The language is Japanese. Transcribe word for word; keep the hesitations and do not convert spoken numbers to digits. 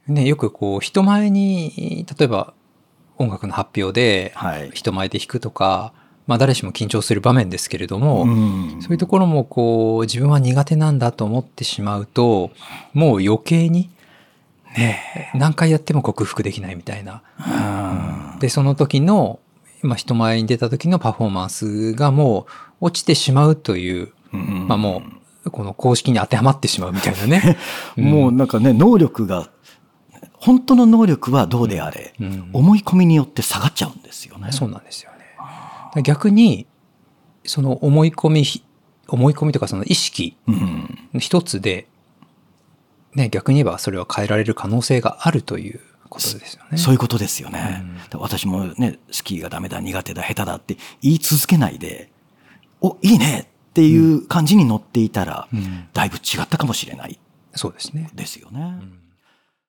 ね、よくこう人前に例えば音楽の発表で人前で弾くとか、はい、まあ誰しも緊張する場面ですけれども、うん、そういうところもこう自分は苦手なんだと思ってしまうと、もう余計にね、何回やっても克服できないみたいな。うん、でその時のまあ、人前に出た時のパフォーマンスがもう落ちてしまうという、うん、まあもうこの公式に当てはまってしまうみたいなね。 うん、もうなんかね、能力が本当の能力はどうであれ、うんうん、思い込みによって下がっちゃうんですよね。 そうなんですよね。逆にその思い込み思い込みとかその意識一つで、ね、逆に言えばそれは変えられる可能性があるということですよね。 そういうことですよね。うん、私もね、スキーがダメだ、苦手だ、下手だって言い続けないで、お、いいねっていう感じに乗っていたら、うん、だいぶ違ったかもしれない。 そうですね。 ですよね。うん